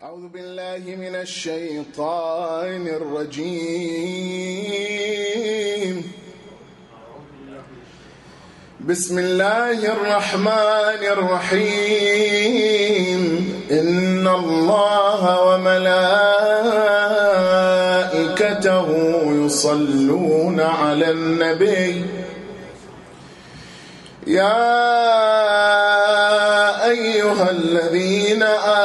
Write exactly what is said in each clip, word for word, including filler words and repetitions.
أعوذ بالله من الشيطان الرجيم. بسم الله الرحمن الرحيم. إن الله وملائكته يصلون على النبي يا أيها الذين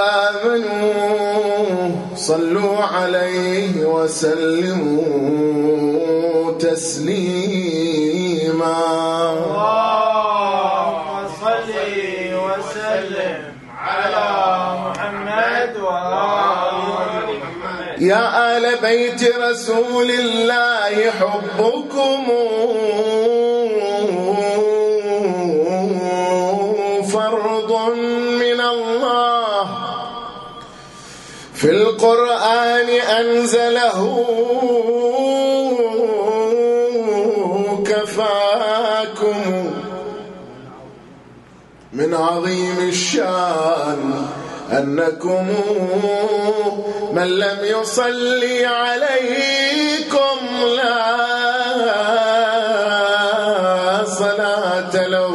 آمنوا صلوا عليه وسلموا تسليما. اللهم صل وسلم على محمد وآل محمد. يا آل بيت رسول الله حبكم فرض من الله، في القرآن أنزله كفاكم من عظيم الشان أنكم من لم يصلي عليكم لا صلاة له.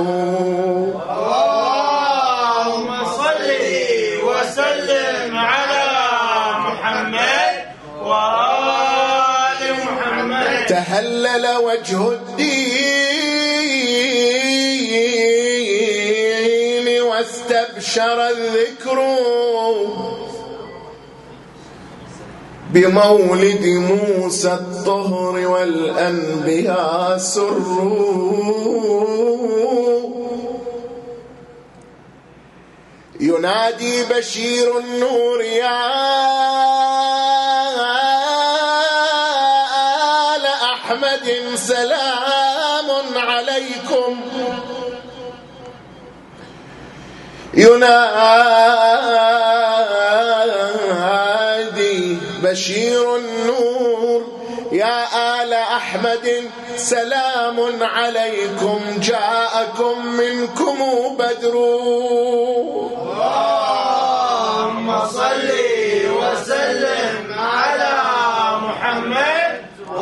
اللهم صل وسلم على محمد وآل محمد. تهلل وجه الدين واستبشر الذكر بمولد موسى الطهر والأنبياء سروا. ينادي بشير النور يا آل أحمد سلام عليكم. ينادي بشير النور يا آل أحمد سلام عليكم جاءكم منكم بدر. اللهم صل وسلم على محمد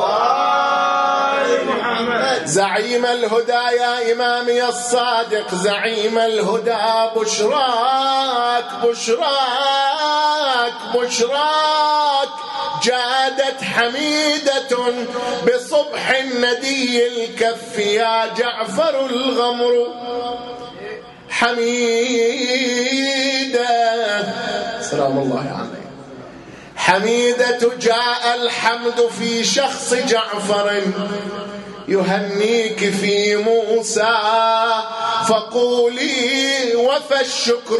وآل محمد. زعيم الهدى يا إمامي الصادق زعيم الهدى بشراك بشراك بشراك جادت حميدة بصبح الندي الكف يا جعفر الغمر. حميدة سلام الله عليه حميدة جاء الحمد في شخص جعفر يهنيك في موسى فقولي وفى الشكر.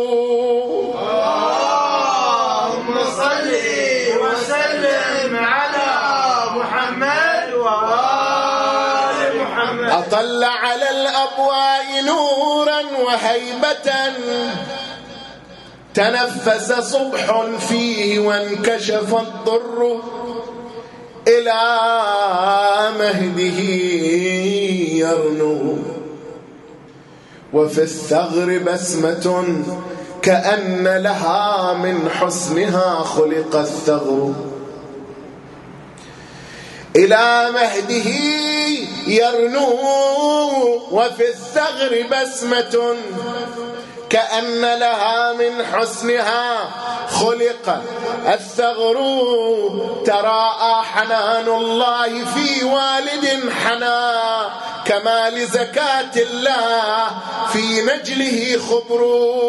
اللهم صل وسلم على محمد وآل محمد. أطل على الأبواء نورا وهيبة تنفس صبح فيه وانكشف الضر إلى مهده يرنو وفي الثغر بسمة كأن لها من حسنها خلق الثغر. إلى مهده يرنو وفي الثغر بسمة كأن لها من حسنها خلق الثغر. تراءى حنان الله في والد حنا كما لزكاة الله في نجله خبر.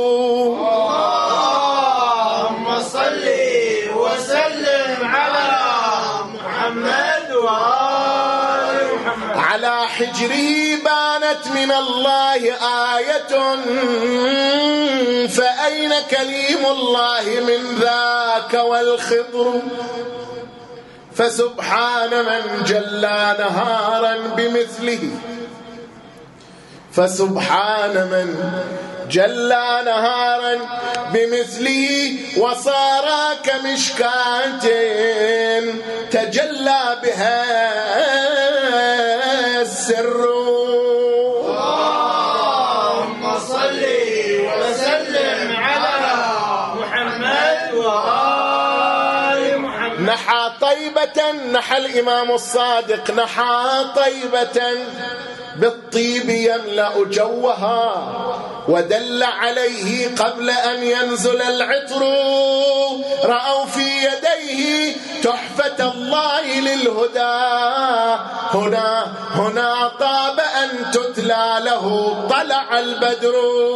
اللهم صل وسلم على محمد وآل محمد. على حجره بانت من الله آية فأين كليم الله من ذاك والخضر. فسبحان من جلى نهارا بمثله فسبحان من جلى نهارا بمثله وصار كمشكاة تجلى بها السر. اللهم صل وسلم على محمد وآل محمد. نحى طيبة، نحى الإمام الصادق نحى طيبة بالطيب يملأ جوها، ودل عليه قبل أن ينزل العطر، رأوا في يديه تحفة الله للهدى، هنا هنا طاب أن تتلى له طلع البدر.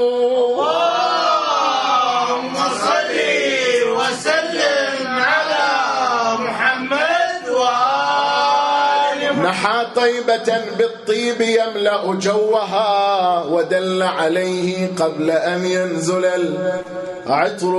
اللهم صل وسلم على محمد وآل محمد. نحى طيبة بالطيب يملأ جوها، ودل عليه قبل أن ينزل العطر،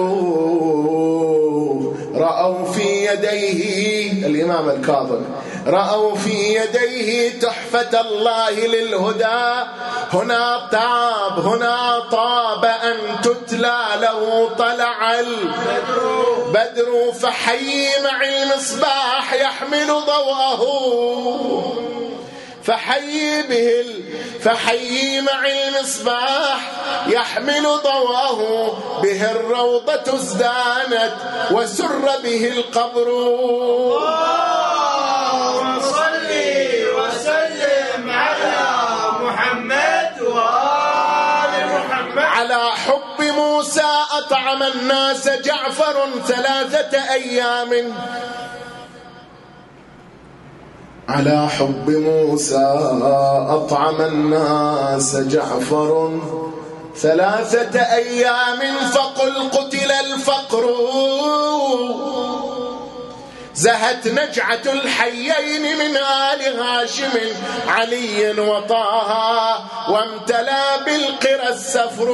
رأوا في يديه الإمام الكاظم، رأوا في يديه تحفة الله للهدى، هنا طاب هنا طاب أن تتلى له طلع البدر، فحي مع المصباح يحمل ضوءه، فحي به فحي مع المصباح يحمل ضوءه، به الروضة ازدانت وسر به القبر. اللهم صل وسلم على محمد وآل محمد. على حب موسى أطعم الناس جعفر ثلاثة أيام، على حب موسى أطعم الناس جعفر ثلاثة أيام، فقل قتل الفقر، زهت نجعة الحيين من آل هاشم علي وطه، وامتلى بالقرى السفر.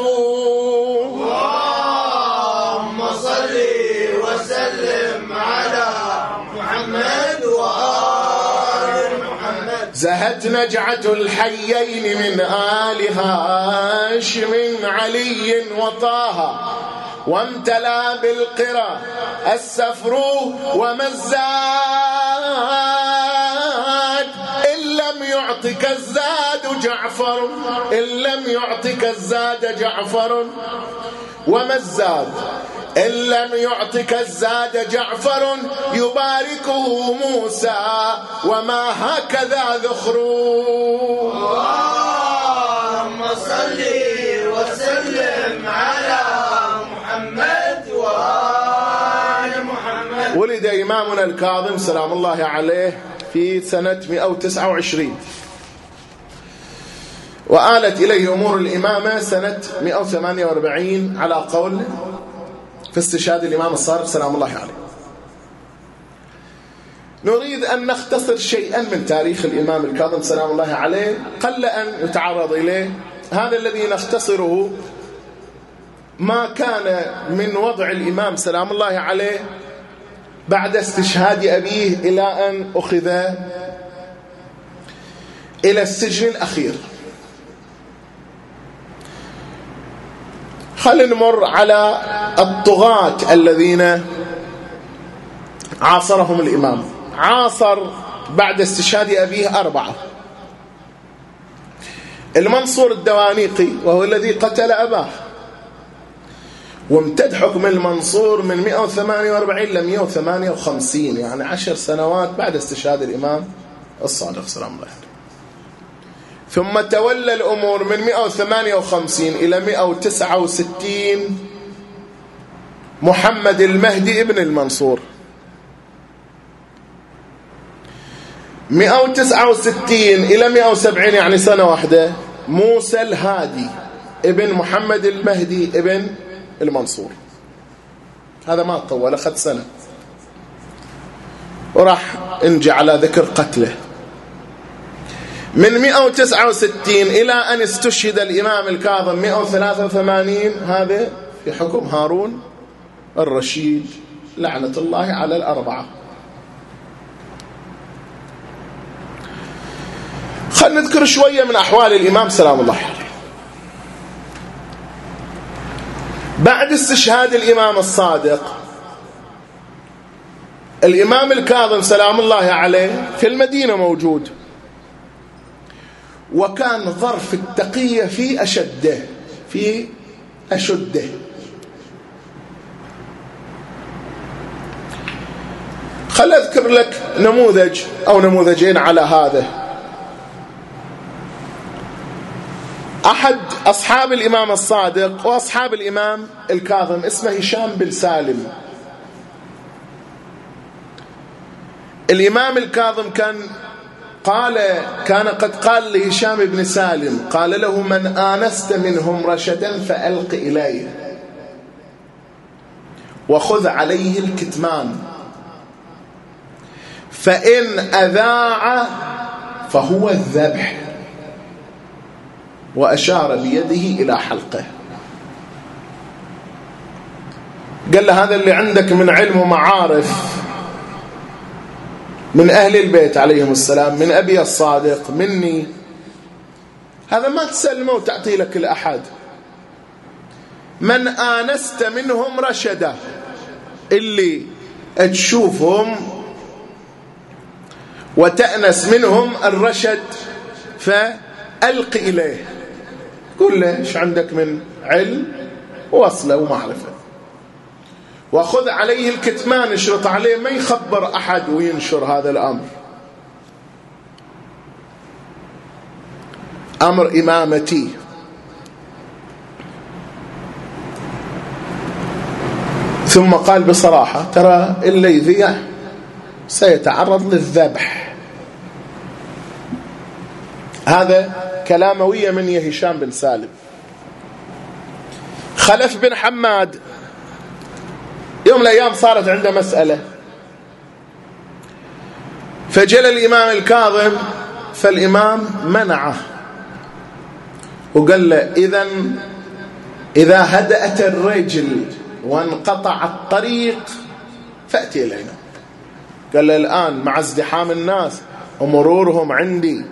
اللهم صل وسلم على محمد وآل محمد. زهت نجعة الحيين من آل هاشم علي وطه، وامتلى بالقرى السفر، وما الزاد إن لم يعطك الزاد جعفر، إن لم يعطك الزاد جعفر، وما الزاد إن لم يعطك الزاد جعفر، يباركه موسى وما هكذا ذخر. اللهم صل وسلم على محمد وآل محمد. ولد إمامنا الكاظم سلام الله عليه في سنة مئة وتسعة وعشرين، وآلت إليه أمور الإمامة سنة مئة وثمانية وأربعين على قول في استشهاد الإمام الصادق سلام الله عليه. نريد أن نختصر شيئا من تاريخ الإمام الكاظم سلام الله عليه، قل أن يتعرض إليه. هذا الذي نختصره ما كان من وضع الإمام سلام الله عليه بعد استشهاد أبيه إلى أن أخذ إلى السجن الأخير. خلينا نمر على الطغاة الذين عاصرهم الإمام. عاصر بعد استشهاد أبيه أربعة: المنصور الدوانيقي وهو الذي قتل أباه، وامتد حكم المنصور من مئة وثمانية وأربعين إلى مئة وثمانية وخمسين، يعني عشر سنوات بعد استشهاد الإمام الصادق سلام الله عليه. ثم تولى الأمور من مئة وثمانية وخمسين إلى مئة وتسعة وستين محمد المهدي ابن المنصور. مئة وتسعة وستين إلى مئة وسبعين يعني سنة واحدة موسى الهادي ابن محمد المهدي ابن المنصور. هذا ما طول، أخذ سنة وراح انجى على ذكر قتله. من مئة وتسعة وستين إلى أن استشهد الإمام الكاظم مئة وثلاثة وثمانين، هذا في حكم هارون الرشيد لعنة الله على الأربعة. خلنا نذكر شوية من أحوال الإمام سلام الله عليه. بعد استشهاد الإمام الصادق، الإمام الكاظم سلام الله عليه في المدينة موجود، وكان ظرف التقية في أشده في أشده. خل أذكر لك نموذج أو نموذجين على هذا. أحد أصحاب الإمام الصادق وأصحاب الإمام الكاظم اسمه هشام بن سالم. الإمام الكاظم كان قال كان قد قال لهشام بن سالم، قال له: من آنست منهم رشدا فألق إليه وخذ عليه الكتمان، فإن أذاع فهو الذبح. وأشار بيده إلى حلقه. قال له: هذا اللي عندك من علم ومعارف من أهل البيت عليهم السلام، من أبي الصادق، مني، هذا ما تسلمه وتعطي لك الأحد. من آنست منهم رشدا، اللي تشوفهم وتأنس منهم الرشد فألق إليه، قل له إيش عندك من علم ووصله ومعرفة، وخذ عليه الكتمان، اشرط عليه ما يخبر أحد وينشر هذا الأمر. أمر إمامتي. ثم قال بصراحة: ترى اللي يذيع سيتعرض للذبح. هذا كلاموية من يا هشام بن سالم. خلف بن حماد يوم من الأيام صارت عنده مسألة، فجل الإمام الكاظم، فالإمام منعه وقال له: إذا إذا هدأت الرجل وانقطع الطريق فأتي إلينا. قال له: الآن مع ازدحام الناس ومرورهم عندي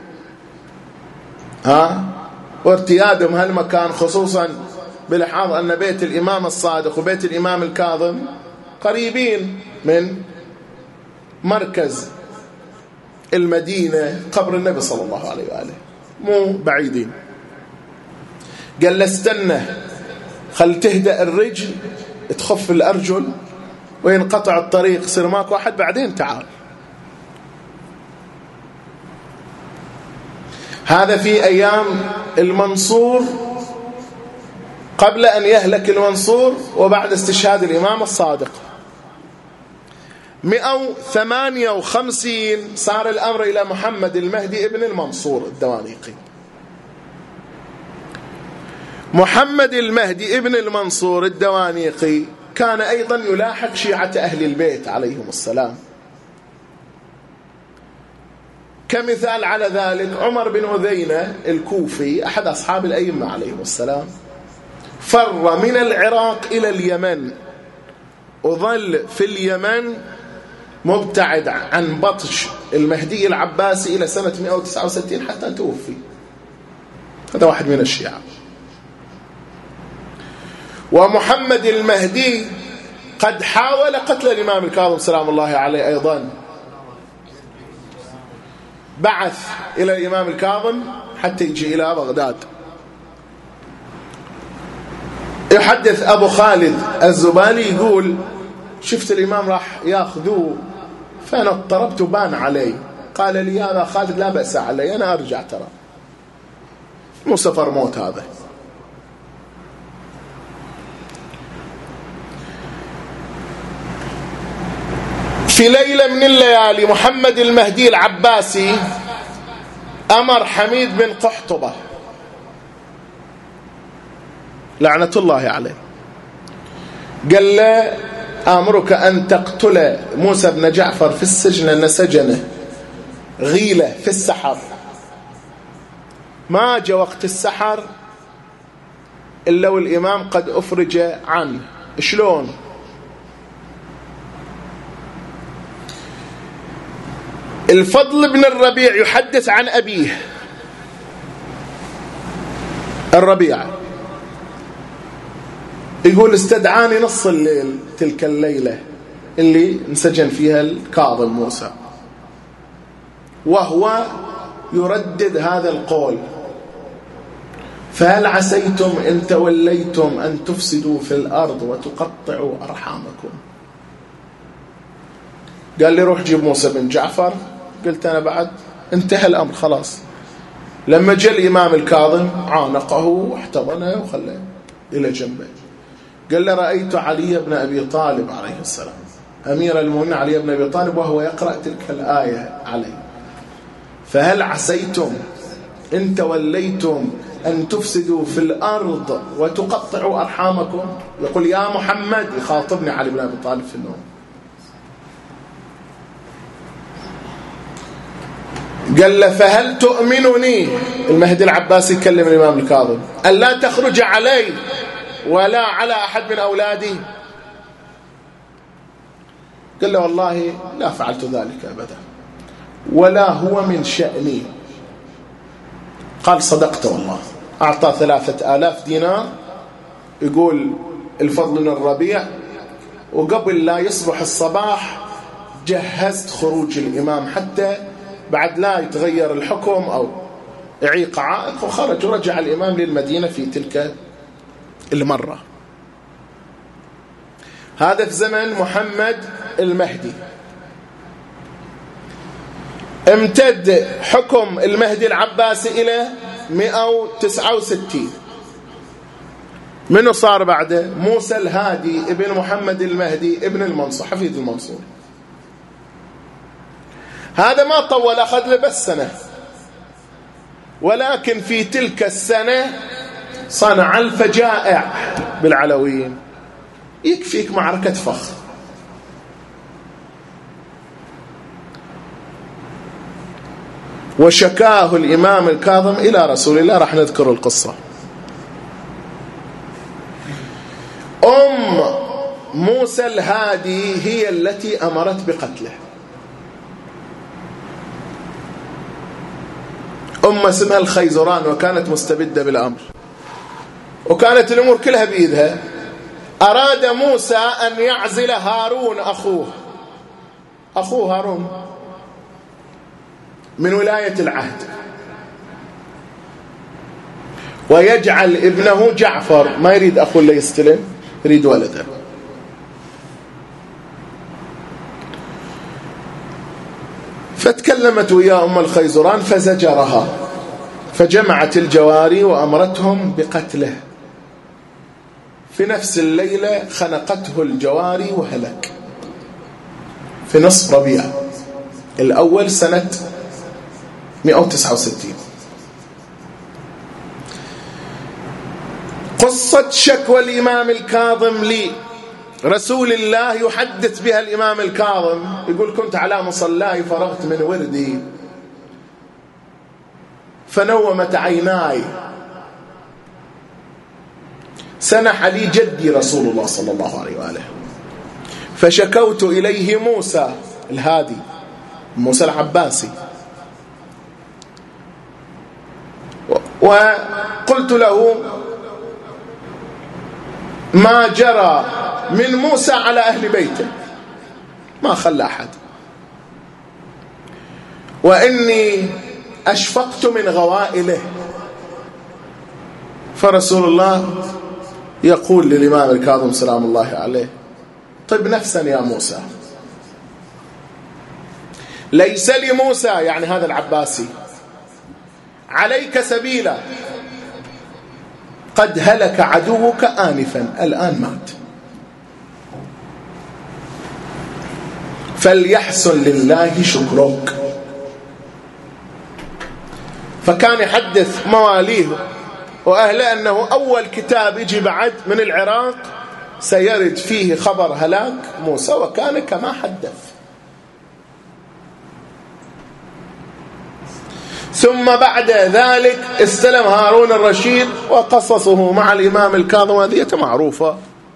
ها وارتيادهم هالمكان، خصوصا بلحاظ أن بيت الإمام الصادق وبيت الإمام الكاظم قريبين من مركز المدينة، قبر النبي صلى الله عليه وآله، مو بعيدين. قال له: استنى، خل تهدأ الرجل، تخف الأرجل وينقطع الطريق، يصير ماكو أحد، بعدين تعال. هذا في أيام المنصور، قبل أن يهلك المنصور وبعد استشهاد الإمام الصادق. مئة وثمانية وخمسين صار الأمر إلى محمد المهدي ابن المنصور الدوانيقي. محمد المهدي ابن المنصور الدوانيقي كان أيضا يلاحق شيعة أهل البيت عليهم السلام. كمثال على ذلك عمر بن عذينة الكوفي أحد أصحاب الأئمة عليهم السلام، فر من العراق إلى اليمن وظل في اليمن مبتعد عن بطش المهدي العباسي إلى سنة مئة وتسعة وستين حتى توفي. هذا واحد من الشيعة. ومحمد المهدي قد حاول قتل الإمام الكاظم سلام الله عليه أيضا، بعث إلى الإمام الكاظم حتى يجي إلى بغداد. يحدث أبو خالد الزبالي يقول: شفت الإمام راح ياخذوه فأنا اضطربت وبان علي، قال لي: يا خالد لا بأس علي، أنا أرجع، ترى مو سفر موت هذا. في ليلة من الليالي محمد المهدي العباسي أمر حميد بن قحطبة لعنة الله عليه، قال له: آمرك أن تقتل موسى بن جعفر في السجن أن سجنه غيلة في السحر. ما جاء وقت السحر إلا والإمام قد أفرج عنه. شلون؟ الفضل بن الربيع يحدث عن أبيه الربيع، يقول: استدعاني نص الليل تلك الليلة اللي انسجن فيها الكاظم موسى، وهو يردد هذا القول: فهل عسيتم إن توليتم أن تفسدوا في الأرض وتقطعوا أرحامكم. قال لي روح جيب موسى بن جعفر. قلت أنا بعد انتهى الأمر خلاص. لما جاء الإمام الكاظم عانقه واحتضنه وخلاه إلى جنبه. قال لي رأيت علي بن أبي طالب عليه السلام أمير المؤمنين علي بن أبي طالب وهو يقرأ تلك الآية عليه، فهل عسيتم إن توليتم أن تفسدوا في الأرض وتقطعوا أرحامكم؟ يقول يا محمد، يخاطبني علي بن أبي طالب في النوم. قال له فهل تؤمنني، المهدي العباسي يكلم الإمام الكاظم، ألا تخرج علي ولا على أحد من أولادي؟ قال له والله لا فعلت ذلك أبدا ولا هو من شأني. قال صدقت والله. أعطى ثلاثة آلاف دينار. يقول الفضل بن الربيع وقبل لا يصبح الصباح جهزت خروج الإمام حتى بعد لا يتغير الحكم أو يعيق عائق، وخرج ورجع الإمام للمدينة في تلك المرة. هذا في زمن محمد المهدي. امتد حكم المهدي العباسي إلى مئة وتسعة وستين. منو صار بعده؟ موسى الهادي ابن محمد المهدي ابن المنصور، حفيد المنصور. هذا ما طول، أخذ له بس سنة، ولكن في تلك السنة صنع الفجائع بالعلويين. يكفيك معركة فخ. وشكاه الإمام الكاظم إلى رسول الله. راح نذكر القصة. أم موسى الهادي هي التي أمرت بقتله. أم اسمها الخيزران، وكانت مستبدة بالأمر، وكانت الأمور كلها بإيدها. أراد موسى أن يعزل هارون أخوه أخوه هارون من ولاية العهد، ويجعل ابنه جعفر، ما يريد أخوه اللي يستلم، يريد ولده. فتكلمت ويا أم الخيزران فزجرها، فجمعت الجواري وأمرتهم بقتله. في نفس الليلة خنقته الجواري وهلك في نصف ربيع الأول سنة مئة وتسعة وستين. قصة شكوى الإمام الكاظم لي رسول الله يحدث بها الإمام الكاظم. يقول كنت على مصلاي فرغت من وردي فنومت عيناي، سنح لي جدي رسول الله صلى الله عليه وآله، فشكوت إليه موسى الهادي موسى العباسي، وقلت له ما جرى من موسى على أهل بيته، ما خلى أحد، وإني أشفقت من غوائله. فرسول الله يقول للإمام الكاظم سلام الله عليه طب نفسا يا موسى، ليس لموسى يعني هذا العباسي عليك سبيلا، قد هلك عدوك آنفا، الآن مات، فليحسن لله شكرك. فكان يحدث مواليه وأهله أنه أول كتاب يجي بعد من العراق سيرد فيه خبر هلاك موسى، وكان كما حدث. ثم بعد ذلك استلم هارون الرشيد، وقصصه مع الإمام الكاظم هذه معروفة.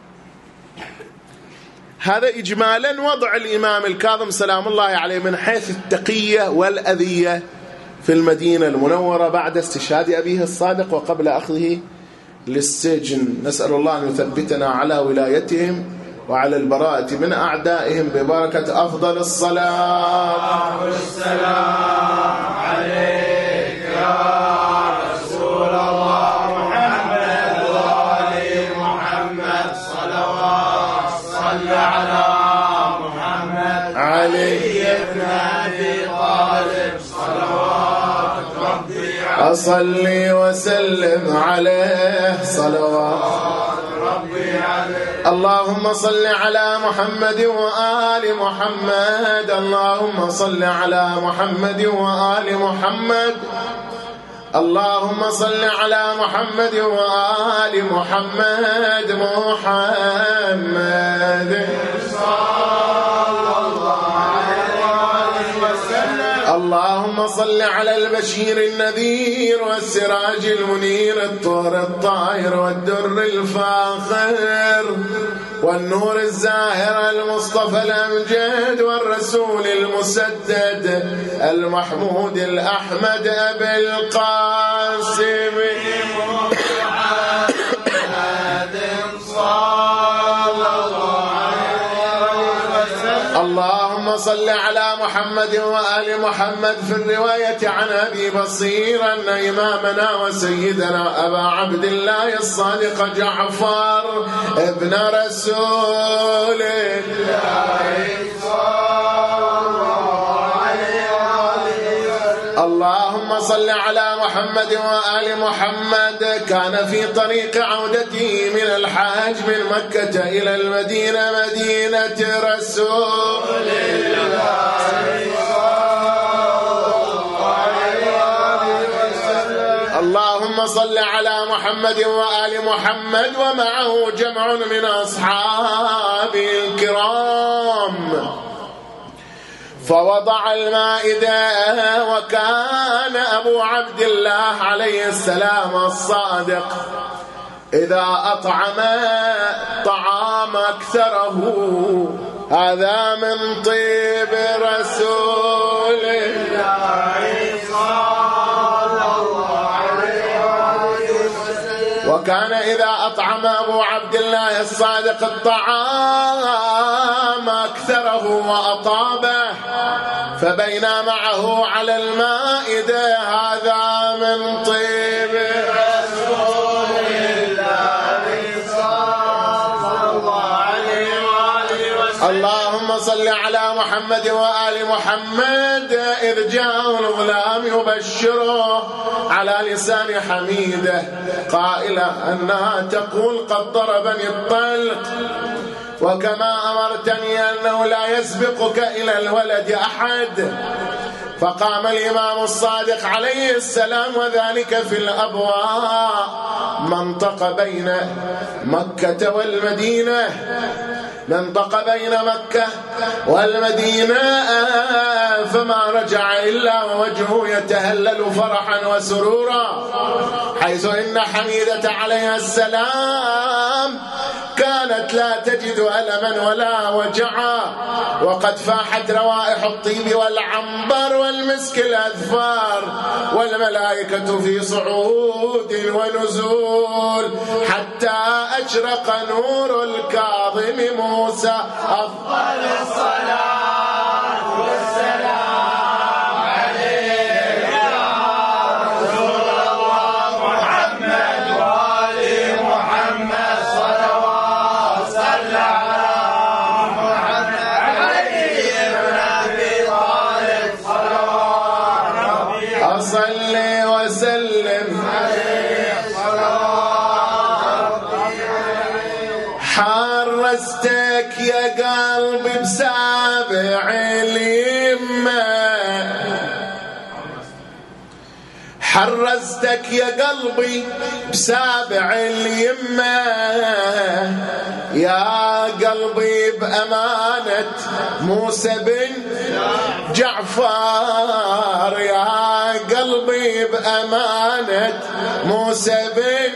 هذا إجمالا وضع الإمام الكاظم سلام الله عليه من حيث التقية والأذية في المدينة المنورة بعد استشهاد أبيه الصادق وقبل أخذه للسجن. نسأل الله أن يثبتنا على ولايتهم وعلى البراءة من أعدائهم ببركة أفضل الصلاة والسلام عليك يا رسول الله محمد وآل محمد صلوات صل على محمد. علي بن أبي طالب صلوات ربي عليه أصلي وسلم عليه صلوات ربي عليه اللهم صل على محمد وآل محمد اللهم صل على محمد وآل محمد اللهم صل على محمد وآل محمد محمد صلى الله عليه وسلم اللهم صل على البشير النذير والسراج المنير الطور الطاهر والدر الفاخر والنور الزاهر المصطفى الأمجد والرسول المسدد المحمود الأحمد أبي القاسم محمد صلى الله عليه وسلم اللهم صل على محمد وآل محمد في الرواية عن أبي بصير أن إمامنا وسيدنا أبا عبد الله الصادق جعفر ابن رسول الله اللهم صل على محمد وآل محمد كان في طريق عودته من الحاج من مكة إلى المدينة مدينة رسول الله اللهم صل على محمد وآل محمد ومعه جمع من أصحابه الكرام فوضع المائدة وكان أبو عبد الله عليه السلام الصادق إذا أطعم طعام أكثره هذا من طيب رسول الله صلى الله عليه وسلم وكان إذا أطعم أبو عبد الله الصادق الطعام أكثره وأطابه فبينا معه على المائدة هذا من طيب رسول الله صلى الله عليه وسلم اللهم صل على محمد وآل محمد إذ جاءه الغلام يبشره على لسان حميدة قائلة أنها تقول قد ضربني الطلق وكما أمرتني أنه لا يسبقك إلى الولد أحد فقام الإمام الصادق عليه السلام وذلك في الأبواء منطقة بين مكة والمدينة منطقة بين مكة والمدينة فما رجع إلا ووجهه يتهلل فرحا وسرورا حيث إن حميدة عليها السلام كانت لا تجد ألما ولا وجعا وقد فاحت روائح الطيب والعنبر والمسك الأذفار والملائكة في صعود ونزول حتى أشرق نور الكاظم موسى أفضل الصلاة والسلام عليك يا رسول الله محمد وآل محمد صلوات صلى على محمد علي بن أبي طالب صلوات ربي أصلي وسلم عليه صلوات حرستك يا قلبي بسابع اليمة حرستك يا قلبي بسابع اليمة يا قلبي بأمانة موسى بن جعفر يا قلبي بأمانة موسى بن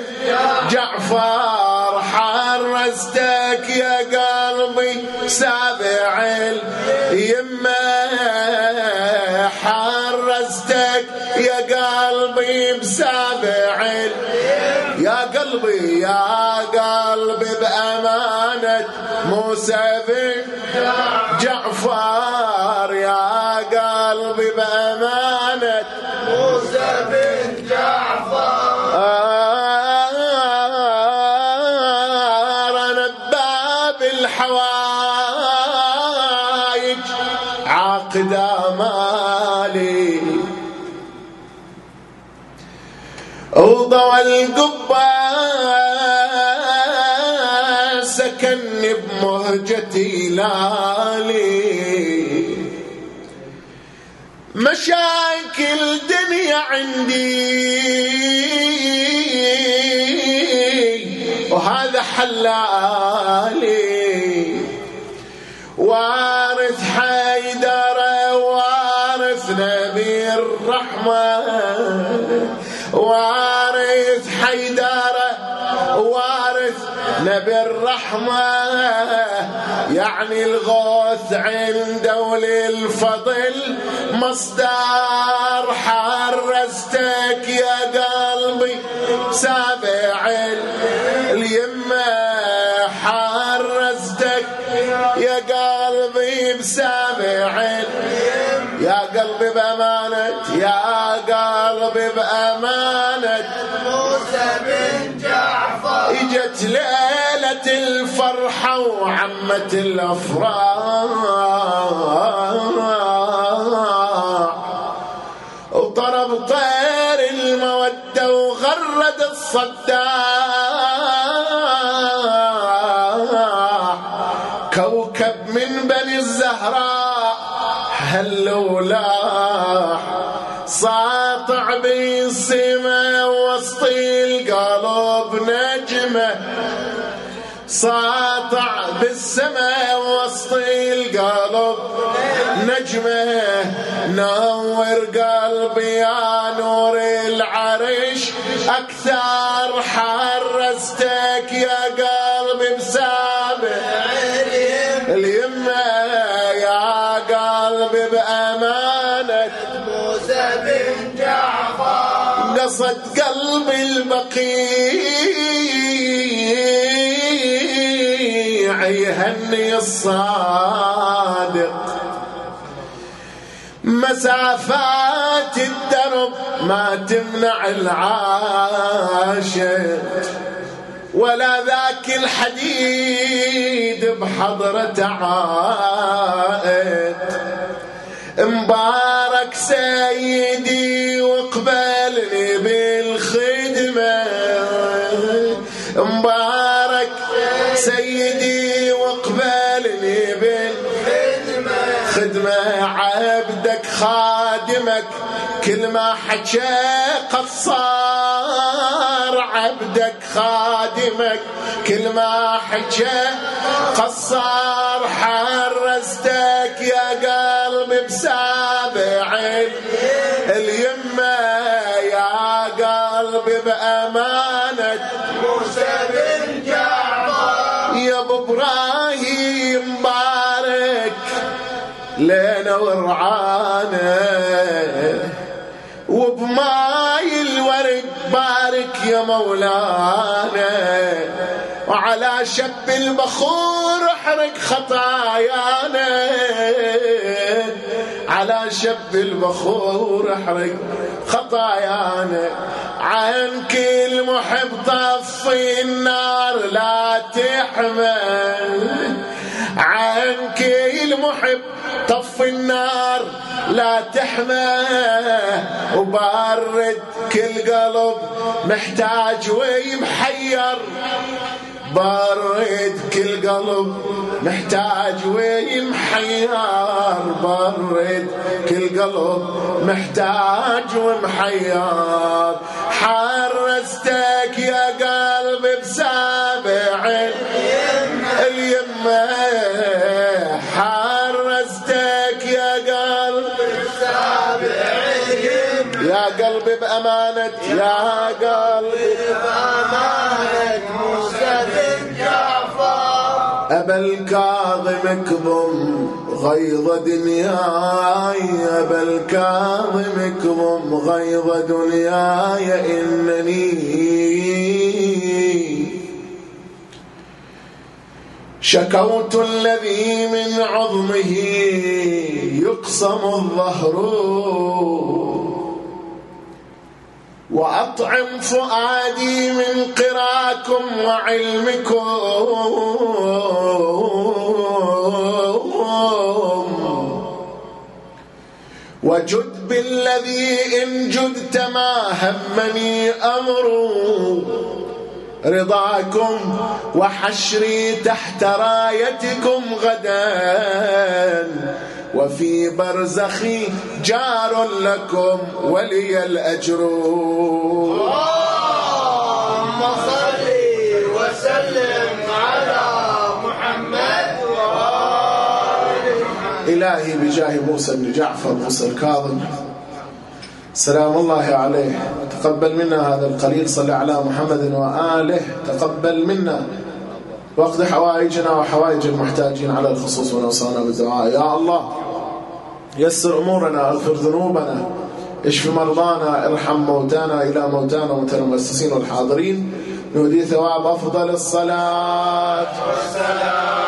جعفر حرستك يا قلبي سابع اليمة حرستك يا قلبي بسابع يا قلبي يا قلبي بأمانة موسى بن جعفر يا قلبي بأمانة موسى بن جعفر أنا بباب الحوائج عاقد آمالي وضوى القبة سكني بمهجتي لالي مشاكل دنيا عندي وهذا حلالي وارث حيدر وارث نبي الرحمة وارث حيدر وارث نبي الرحمة يعني الغوث عنده وللفضل مصدر حرستك يا قلبي سابع اليمة حرستك يا قلبي بسابع يا قلبي بأمانة يا قلبي بأمانة موسى بن جعفر اجت ليلة الفرحة وعمت الأفراح وطرب طير المودة وغرد الصداح كوكب من بني الزهراء هاللولاح ساطع بالسما وسط القلب نجمه ساطع بالسما وسط القلب نجمه نور قلبي يا نور العرش أكثر حرستك يا قلبي بسابع اليمة يا قلبي بأمانة موسى بن جعفر قصد قلبي البقيع يهني الصادق مسافات الدرب ما تمنع العاشق ولا ذاك الحديد بحضرة عائد مبارك سيدي وقبلني بالخدمة مبارك سيدي وقبلني بالخدمة خدمة عبدك خادمك كل ما حكى قصار عبدك خادمك كل ما حكى قصار حرستك يا قلبي بسابع اليمة يا قلبي بأمانة موسى بن جعفر يا ابو ابراهيم بارك لنا ورعانا وبماي الورد بارك يا مولانا وعلى شب البخور احرق خطايانا على شب البخور احرق خطايانا عن كل محب طفي النار لا تحمل عن كل محب طفي النار لا تحمى وبارد كل قلب محتاج ويمحير بارد كل قلب محتاج ويمحير بارد كل قلب محتاج ومحير حرستك يا قلبي بسابع اليمة حرستك يا قلبي بسابع اليمة يا قلبي بأمانة يا قلبي بأمانة موسى بن جعفر أبا الكاظم اكظم غيظ دنياي أبا الكاظم اكظم غيظ دنياي إنني شكوت الذي من عظمه يقسم الظهر وأطعم فؤادي من قراكم وعلمكم وجد بالذي إن جدت ما همني أمر رضاكم وحشري تحت رايتكم غدا وفي برزخي جار لكم ولي الأجر. اللهم صل وسلم على محمد وآله. إلهي بجاه موسى بن جعفر موسى الكاظم سلام الله عليه تقبل منا هذا القليل. صل على محمد وآله. تقبل منا واقض حوائجنا وحوائج المحتاجين على الخصوص ونوصانا بالدعاء. يا الله يسر أمورنا، اغفر ذنوبنا، اشف مرضانا، ارحم موتانا. إلى موتانا وموتى المؤسسين والحاضرين نهدي ثواب أفضل الصلاة والسلام